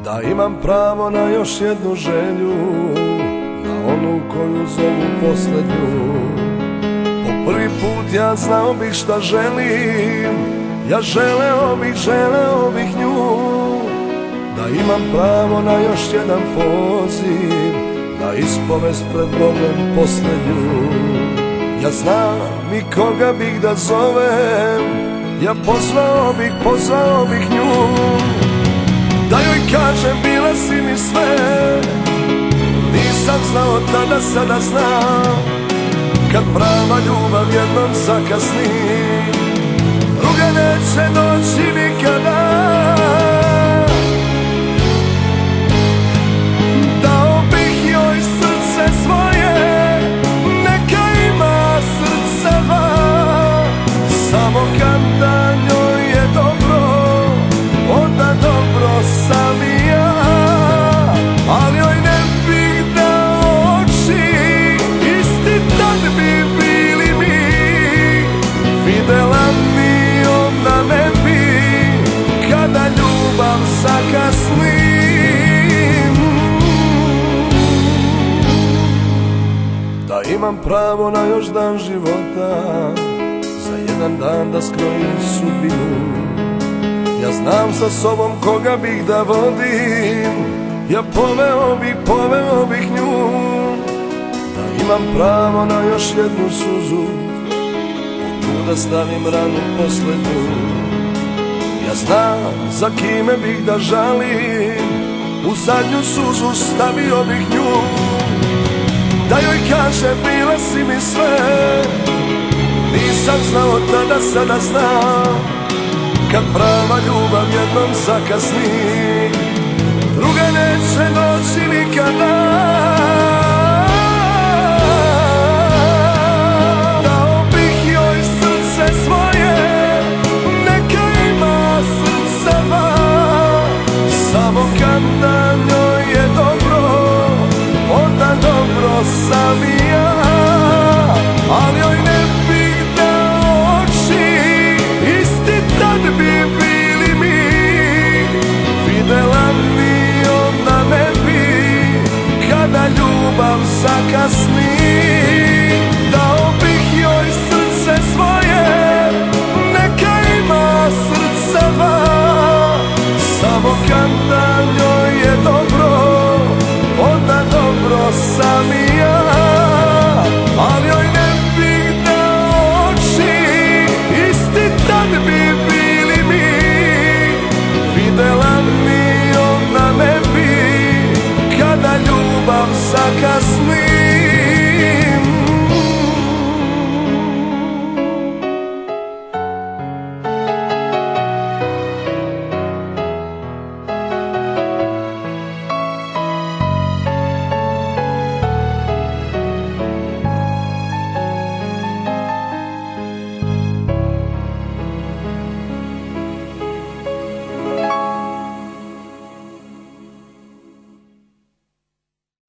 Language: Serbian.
Da imam pravo na još jednu želju, na onu koju zovu poslednju. Po prvi put ja znao bih šta želim, ja želeo bih nju. Da imam pravo na još jedan poziv, na ispovest pred Bogom poslednju. Ja znam i koga bih da zovem, ja pozvao bih nju. Da joj kažem bila si mi sve, nisam znao tada, sada znam. Kad prava ljubav jednom zakasni, druga neće doći nikada. Dao bih joj srce svoje, neka ima srce dva. Samo kada njoj je dobro, onda dobro sam i ja. Ali joj ne bih dao oči, isti tad bi bili mi. Videla mi onda ne bi, kada ljubav zakasni. Da imam pravo na još dan života, za jedan dan da skrojim sudbinu. Ja znam sa sobom koga bih da vodim, ja poveo bih nju. Da imam pravo na još jednu suzu, tu da stavim ranu poslednju. Ja znam za kime bih da žalim, u zadnju suzu stavio bih nju. Da joj kaže bila si mi sve, nisam znao tada, sada znam. Kad prava ljubav jednom zakasni, druga neće doći nikada. Dao bih joj srce svoje, neka ima srce dva. Samo kada njoj je dobro, onda dobro sam i ja. Ali joj ne bih dao oči, isti tad bi bili mi. Videla mi onda ne bi, kada ljubav zakasni. Dao bih joj srce svoje, neka ima srce dva. Samo kada njoj je dobro, onda dobro sam i ja.